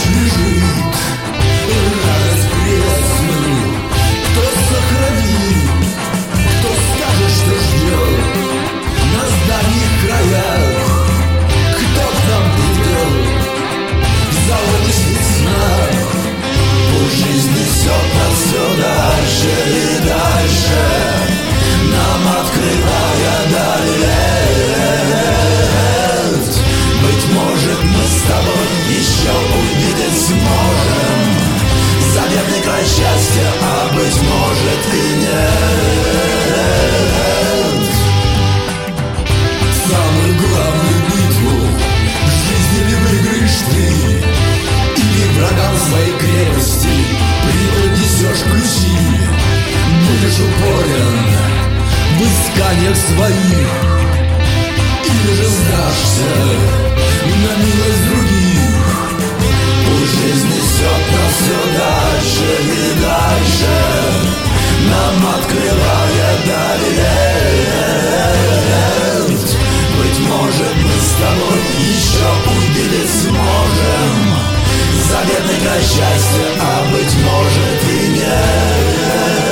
лежит радость пресную. Кто сохранит, кто скажет, что ждет нас в дальних краях, кто к нам придет в заоблачных снах. Пусть жизнь несет нас все дальше и дальше, нам открывая далее. Быть может, мы с тобой еще увидеть сможем заветный край счастья, а быть может и нет. Самую главную битву в жизни ли выиграешь ты, или врагам своей крепости преподнесешь ключи. Будешь упорен в исканиях своих, или же сдашься на милость других. Пусть жизнь несет нас все дальше и дальше, нам открывая далее. Быть может, мы с тобой еще увидеть сможем заветный край счастья, а быть может и нет.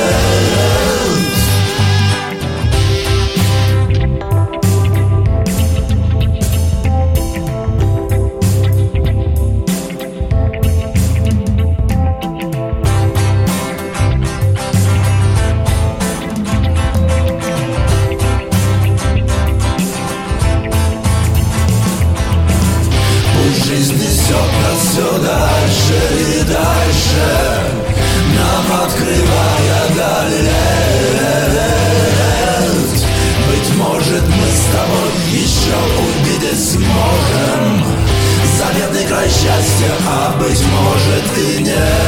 Жизнь несет нас все дальше и дальше, нам открывая далее. Быть может, мы с тобой еще увидеть сможем заветный край счастья, а быть может и нет.